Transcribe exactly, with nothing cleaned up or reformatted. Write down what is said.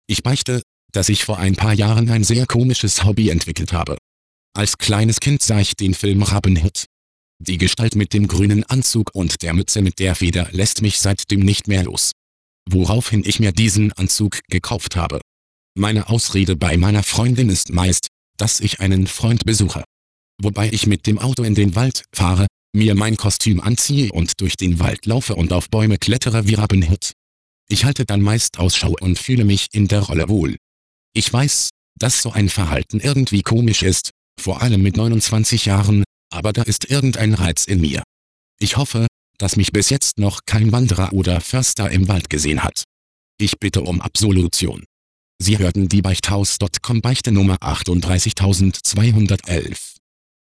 Ich beichte, dass ich vor ein paar Jahren ein sehr komisches Hobby entwickelt habe. Als kleines Kind sah ich den Film Robin Hood. Die Gestalt mit dem grünen Anzug und der Mütze mit der Feder lässt mich seitdem nicht mehr los. Woraufhin ich mir diesen Anzug gekauft habe. Meine Ausrede bei meiner Freundin ist meist, dass ich einen Freund besuche. Wobei ich mit dem Auto in den Wald fahre, mir mein Kostüm anziehe und durch den Wald laufe und auf Bäume klettere wie Robin Hood. Ich halte dann meist Ausschau und fühle mich in der Rolle wohl. Ich weiß, dass so ein Verhalten irgendwie komisch ist, vor allem mit neunundzwanzig Jahren, aber da ist irgendein Reiz in mir. Ich hoffe, dass mich bis jetzt noch kein Wanderer oder Förster im Wald gesehen hat. Ich bitte um Absolution. Sie hörten die Beichthaus Punkt com Beichte Nummer achtunddreißigtausendzweihundertelf.